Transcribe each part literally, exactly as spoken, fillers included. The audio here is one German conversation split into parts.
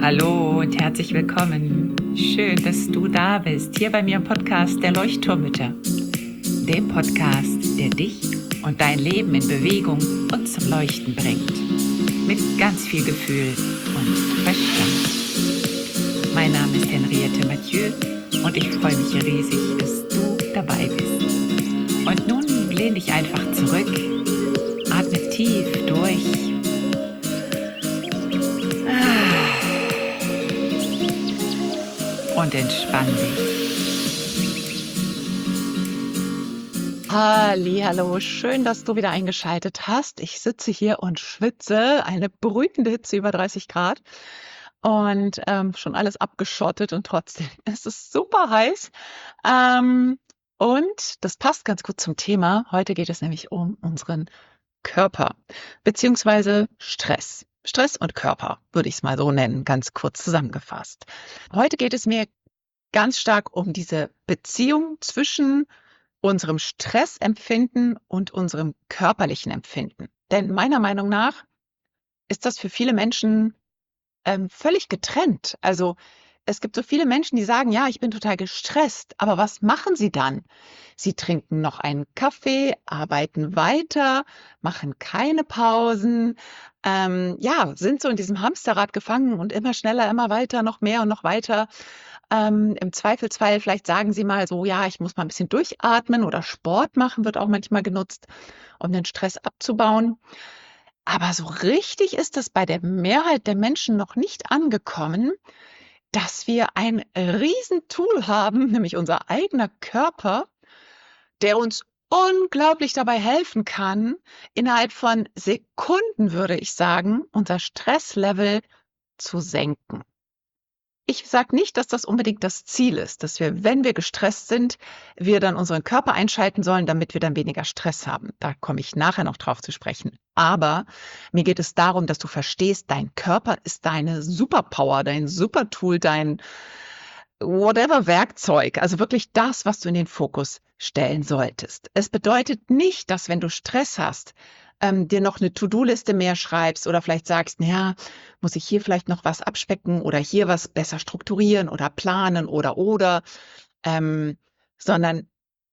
Hallo und herzlich willkommen. Schön, dass du da bist, hier bei mir im Podcast der Leuchtturmmütter. Dem Podcast, der dich und dein Leben in Bewegung und zum Leuchten bringt. Mit ganz viel Gefühl und Verstand. Mein Name ist Henriette Mathieu und ich freue mich riesig, dass du dabei bist. Und nun lehn dich einfach zurück, atme tief durch. Und entspann dich. Hallihallo, schön, dass du wieder eingeschaltet hast. Ich sitze hier und schwitze, eine brütende Hitze über dreißig Grad und ähm, schon alles abgeschottet und trotzdem ist es super heiß. Ähm, und das passt ganz gut zum Thema. Heute geht es nämlich um unseren Körper beziehungsweise Stress. Stress und Körper, würde ich es mal so nennen, ganz kurz zusammengefasst. Heute geht es mir ganz stark um diese Beziehung zwischen unserem Stressempfinden und unserem körperlichen Empfinden. Denn meiner Meinung nach ist das für viele Menschen ähm, völlig getrennt. Also es gibt so viele Menschen, die sagen, ja, ich bin total gestresst, aber was machen sie dann? Sie trinken noch einen Kaffee, arbeiten weiter, machen keine Pausen, ähm, ja, sind so in diesem Hamsterrad gefangen und immer schneller, immer weiter, noch mehr und noch weiter. Ähm, im Zweifelsfall vielleicht sagen sie mal so, ja, ich muss mal ein bisschen durchatmen oder Sport machen, wird auch manchmal genutzt, um den Stress abzubauen. Aber so richtig ist es bei der Mehrheit der Menschen noch nicht angekommen, dass wir ein Riesentool haben, nämlich unser eigener Körper, der uns unglaublich dabei helfen kann, innerhalb von Sekunden, würde ich sagen, unser Stresslevel zu senken. Ich sage nicht, dass das unbedingt das Ziel ist, dass wir, wenn wir gestresst sind, wir dann unseren Körper einschalten sollen, damit wir dann weniger Stress haben. Da komme ich nachher noch drauf zu sprechen. Aber mir geht es darum, dass du verstehst, dein Körper ist deine Superpower, dein Supertool, dein whatever Werkzeug, also wirklich das, was du in den Fokus stellen solltest. Es bedeutet nicht, dass wenn du Stress hast, ähm, dir noch eine To-Do-Liste mehr schreibst oder vielleicht sagst, naja, muss ich hier vielleicht noch was abspecken oder hier was besser strukturieren oder planen oder oder, ähm, sondern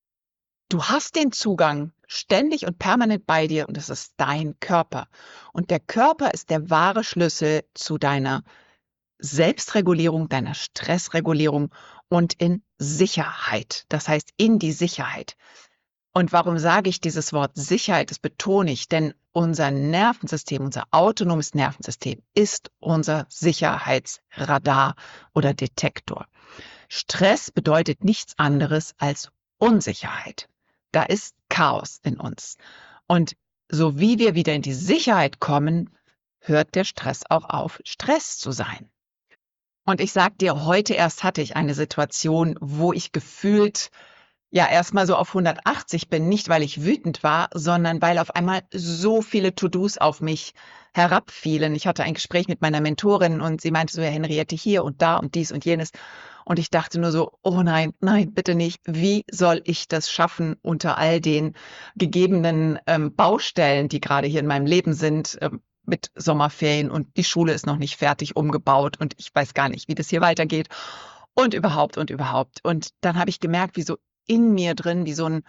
du hast den Zugang ständig und permanent bei dir und es ist dein Körper. Und der Körper ist der wahre Schlüssel zu deiner Selbstregulierung, deiner Stressregulierung und in Sicherheit. Das heißt, in die Sicherheit. Und warum sage ich dieses Wort Sicherheit? Das betone ich, denn unser Nervensystem, unser autonomes Nervensystem ist unser Sicherheitsradar oder Detektor. Stress bedeutet nichts anderes als Unsicherheit. Da ist Chaos in uns. Und so wie wir wieder in die Sicherheit kommen, hört der Stress auch auf, Stress zu sein. Und ich sag dir, heute erst hatte ich eine Situation, wo ich gefühlt ja erstmal so auf hundertachtzig bin, nicht weil ich wütend war, sondern weil auf einmal so viele To-Dos auf mich herabfielen. Ich hatte ein Gespräch mit meiner Mentorin und sie meinte so, ja, Henriette, hier und da und dies und jenes. Und ich dachte nur so, oh nein, nein, bitte nicht. Wie soll ich das schaffen unter all den gegebenen ähm, Baustellen, die gerade hier in meinem Leben sind, ähm, mit Sommerferien und die Schule ist noch nicht fertig umgebaut und ich weiß gar nicht, wie das hier weitergeht und überhaupt und überhaupt. Und dann habe ich gemerkt, wie so in mir drin, wie so ein,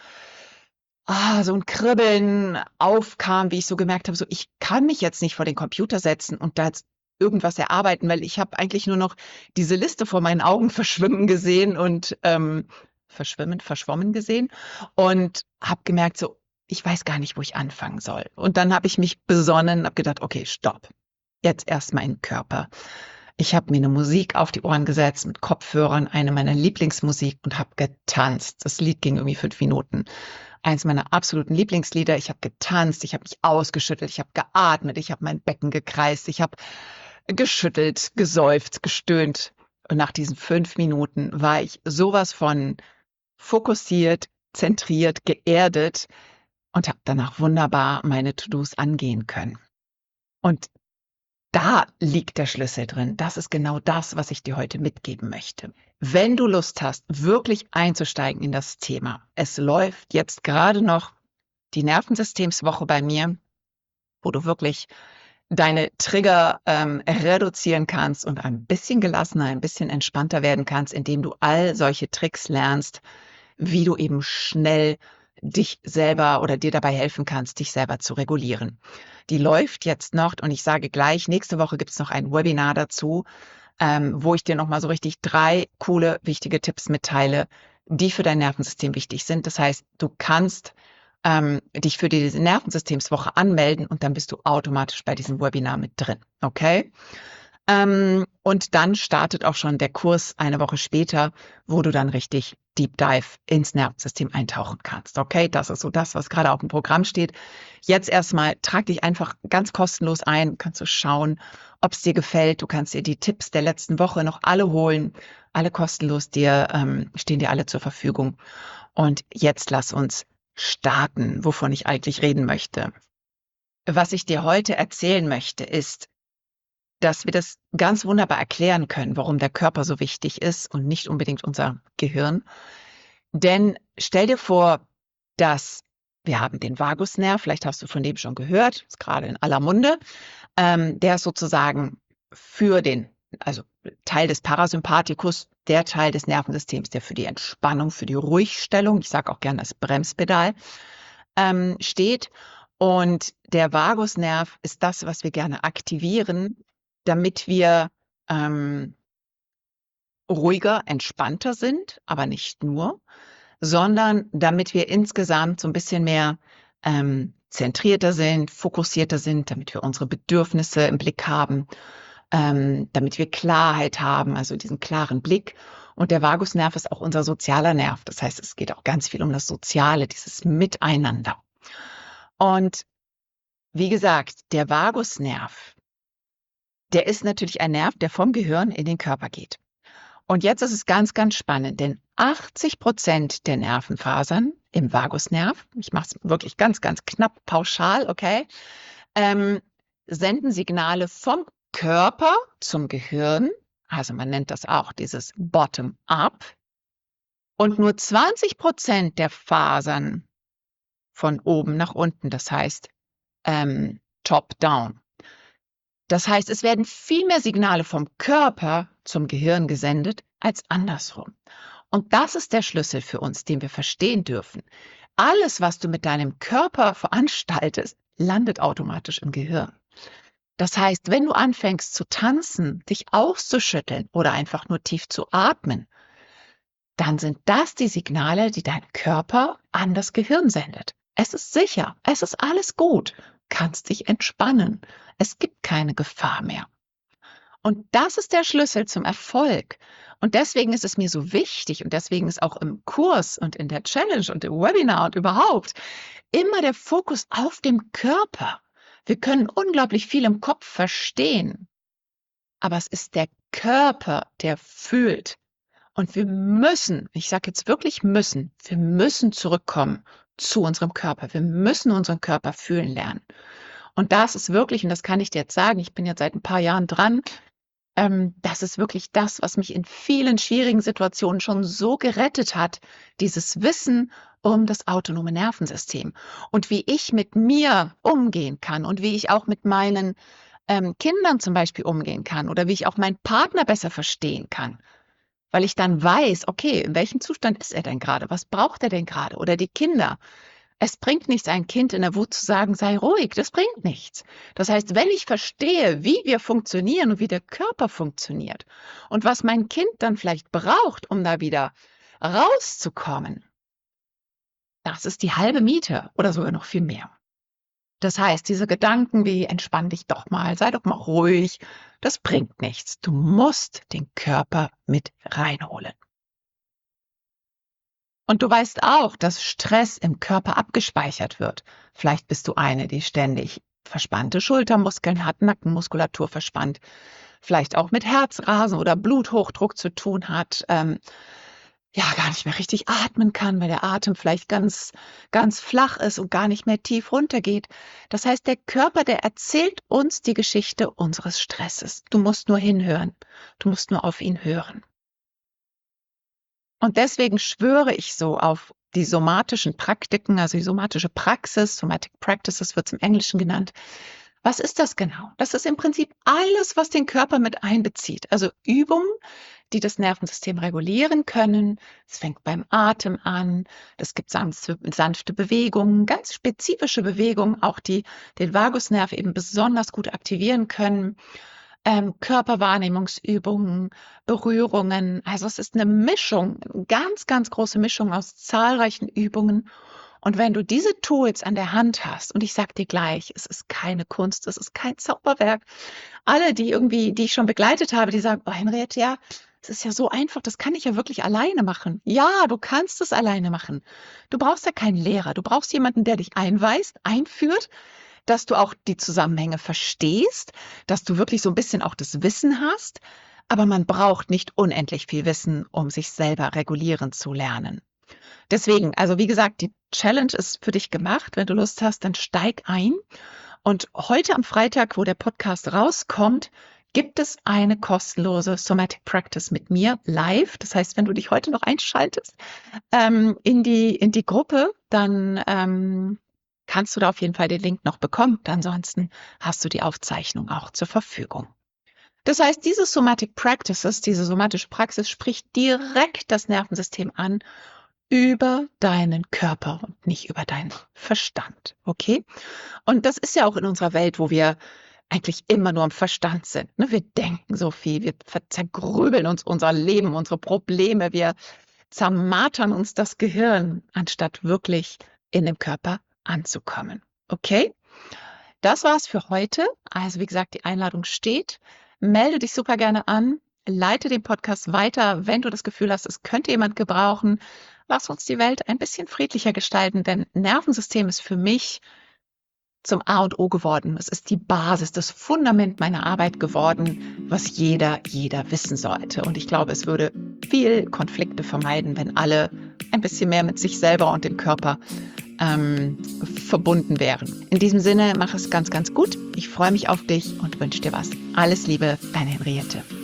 ah, so ein Kribbeln aufkam, wie ich so gemerkt habe, so ich kann mich jetzt nicht vor den Computer setzen und da jetzt irgendwas erarbeiten, weil ich habe eigentlich nur noch diese Liste vor meinen Augen verschwimmen gesehen und ähm, verschwimmen, verschwommen gesehen und habe gemerkt, so ich weiß gar nicht, wo ich anfangen soll. Und dann habe ich mich besonnen, habe gedacht, okay, stopp. Jetzt erst meinen Körper. Ich habe mir eine Musik auf die Ohren gesetzt mit Kopfhörern, eine meiner Lieblingsmusik und habe getanzt. Das Lied ging irgendwie fünf Minuten. Eins meiner absoluten Lieblingslieder. Ich habe getanzt, ich habe mich ausgeschüttelt, ich habe geatmet, ich habe mein Becken gekreist, ich habe geschüttelt, geseufzt, gestöhnt. Und nach diesen fünf Minuten war ich sowas von fokussiert, zentriert, geerdet und habe danach wunderbar meine To-Dos angehen können. Und da liegt der Schlüssel drin. Das ist genau das, was ich dir heute mitgeben möchte. Wenn du Lust hast, wirklich einzusteigen in das Thema, es läuft jetzt gerade noch die Nervensystemswoche bei mir, wo du wirklich deine Trigger ähm, reduzieren kannst und ein bisschen gelassener, ein bisschen entspannter werden kannst, indem du all solche Tricks lernst, wie du eben schnell dich selber oder dir dabei helfen kannst, dich selber zu regulieren. Die läuft jetzt noch und ich sage gleich, nächste Woche gibt es noch ein Webinar dazu, ähm, wo ich dir nochmal so richtig drei coole, wichtige Tipps mitteile, die für dein Nervensystem wichtig sind. Das heißt, du kannst ähm, dich für diese Nervensystemswoche anmelden und dann bist du automatisch bei diesem Webinar mit drin. Okay? Ähm, und dann startet auch schon der Kurs eine Woche später, wo du dann richtig Deep Dive ins Nervensystem eintauchen kannst. Okay, das ist so das, was gerade auf dem Programm steht. Jetzt erstmal trag dich einfach ganz kostenlos ein, kannst du schauen, ob es dir gefällt. Du kannst dir die Tipps der letzten Woche noch alle holen, alle kostenlos dir, ähm, stehen dir alle zur Verfügung. Und jetzt lass uns starten, wovon ich eigentlich reden möchte. Was ich dir heute erzählen möchte, ist, dass wir das ganz wunderbar erklären können, warum der Körper so wichtig ist und nicht unbedingt unser Gehirn. Denn stell dir vor, dass wir haben den Vagusnerv, vielleicht hast du von dem schon gehört, ist gerade in aller Munde. Ähm, der ist sozusagen für den, also Teil des Parasympathikus, der Teil des Nervensystems, der für die Entspannung, für die Ruhigstellung, ich sage auch gerne das Bremspedal, ähm, steht. Und der Vagusnerv ist das, was wir gerne aktivieren, damit wir ähm, ruhiger, entspannter sind, aber nicht nur, sondern damit wir insgesamt so ein bisschen mehr ähm, zentrierter sind, fokussierter sind, damit wir unsere Bedürfnisse im Blick haben, ähm, damit wir Klarheit haben, also diesen klaren Blick. Und der Vagusnerv ist auch unser sozialer Nerv. Das heißt, es geht auch ganz viel um das Soziale, dieses Miteinander. Und wie gesagt, der Vagusnerv, der ist natürlich ein Nerv, der vom Gehirn in den Körper geht. Und jetzt ist es ganz, ganz spannend, denn achtzig Prozent der Nervenfasern im Vagusnerv, ich mache es wirklich ganz, ganz knapp pauschal, okay, ähm, senden Signale vom Körper zum Gehirn. Also man nennt das auch dieses Bottom-up. Und nur zwanzig Prozent der Fasern von oben nach unten, das heißt ähm, Top-down. Das heißt, es werden viel mehr Signale vom Körper zum Gehirn gesendet als andersrum. Und das ist der Schlüssel für uns, den wir verstehen dürfen. Alles, was du mit deinem Körper veranstaltest, landet automatisch im Gehirn. Das heißt, wenn du anfängst zu tanzen, dich auszuschütteln oder einfach nur tief zu atmen, dann sind das die Signale, die dein Körper an das Gehirn sendet. Es ist sicher, es ist alles gut, kannst dich entspannen, es gibt keine Gefahr mehr. Und das ist der Schlüssel zum Erfolg. Und deswegen ist es mir so wichtig und deswegen ist auch im Kurs und in der Challenge und im Webinar und überhaupt immer der Fokus auf dem Körper. Wir können unglaublich viel im Kopf verstehen, aber es ist der Körper, der fühlt. Und wir müssen, ich sage jetzt wirklich müssen, wir müssen zurückkommen zu unserem Körper. Wir müssen unseren Körper fühlen lernen. Und das ist wirklich, und das kann ich dir jetzt sagen, ich bin jetzt seit ein paar Jahren dran, ähm, das ist wirklich das, was mich in vielen schwierigen Situationen schon so gerettet hat, dieses Wissen um das autonome Nervensystem und wie ich mit mir umgehen kann und wie ich auch mit meinen ähm, Kindern zum Beispiel umgehen kann oder wie ich auch meinen Partner besser verstehen kann. Weil ich dann weiß, okay, in welchem Zustand ist er denn gerade? Was braucht er denn gerade? Oder die Kinder. Es bringt nichts, ein Kind in der Wut zu sagen, sei ruhig. Das bringt nichts. Das heißt, wenn ich verstehe, wie wir funktionieren und wie der Körper funktioniert und was mein Kind dann vielleicht braucht, um da wieder rauszukommen, das ist die halbe Miete oder sogar noch viel mehr. Das heißt, diese Gedanken wie entspann dich doch mal, sei doch mal ruhig, das bringt nichts. Du musst den Körper mit reinholen. Und du weißt auch, dass Stress im Körper abgespeichert wird. Vielleicht bist du eine, die ständig verspannte Schultermuskeln hat, Nackenmuskulatur verspannt, vielleicht auch mit Herzrasen oder Bluthochdruck zu tun hat, ähm, ja, gar nicht mehr richtig atmen kann, weil der Atem vielleicht ganz, ganz flach ist und gar nicht mehr tief runtergeht. Das heißt, der Körper, der erzählt uns die Geschichte unseres Stresses. Du musst nur hinhören. Du musst nur auf ihn hören. Und deswegen schwöre ich so auf die somatischen Praktiken, also die somatische Praxis, Somatic Practices wird es im Englischen genannt, Was ist das genau? Das ist im Prinzip alles, was den Körper mit einbezieht. Also Übungen, die das Nervensystem regulieren können. Es fängt beim Atem an. Es gibt sanfte, sanfte Bewegungen, ganz spezifische Bewegungen, auch die den Vagusnerv eben besonders gut aktivieren können. Ähm, Körperwahrnehmungsübungen, Berührungen. Also es ist eine Mischung, eine ganz, ganz große Mischung aus zahlreichen Übungen. Und wenn du diese Tools an der Hand hast, und ich sag dir gleich, es ist keine Kunst, es ist kein Zauberwerk. Alle, die irgendwie, die ich schon begleitet habe, die sagen, oh Henriette, ja, es ist ja so einfach, das kann ich ja wirklich alleine machen. Ja, du kannst es alleine machen. Du brauchst ja keinen Lehrer. Du brauchst jemanden, der dich einweist, einführt, dass du auch die Zusammenhänge verstehst, dass du wirklich so ein bisschen auch das Wissen hast. Aber man braucht nicht unendlich viel Wissen, um sich selber regulieren zu lernen. Deswegen, also wie gesagt, die Challenge ist für dich gemacht. Wenn du Lust hast, dann steig ein. Und heute am Freitag, wo der Podcast rauskommt, gibt es eine kostenlose Somatic Practice mit mir live. Das heißt, wenn du dich heute noch einschaltest ähm, in die, in die Gruppe, dann ähm, kannst du da auf jeden Fall den Link noch bekommen. Und ansonsten hast du die Aufzeichnung auch zur Verfügung. Das heißt, diese Somatic Practices, diese somatische Praxis spricht direkt das Nervensystem an über deinen Körper und nicht über deinen Verstand, okay? Und das ist ja auch in unserer Welt, wo wir eigentlich immer nur im Verstand sind. Ne? Wir denken so viel, wir zergrübeln uns unser Leben, unsere Probleme, wir zermartern uns das Gehirn, anstatt wirklich in dem Körper anzukommen. Okay? Das war's für heute. Also wie gesagt, die Einladung steht. Melde dich super gerne an. Leite den Podcast weiter, wenn du das Gefühl hast, es könnte jemand gebrauchen. Lass uns die Welt ein bisschen friedlicher gestalten, denn Nervensystem ist für mich zum A und O geworden. Es ist die Basis, das Fundament meiner Arbeit geworden, was jeder, jeder wissen sollte. Und ich glaube, es würde viel Konflikte vermeiden, wenn alle ein bisschen mehr mit sich selber und dem Körper ähm, verbunden wären. In diesem Sinne, mach es ganz, ganz gut. Ich freue mich auf dich und wünsche dir was. Alles Liebe, deine Henriette.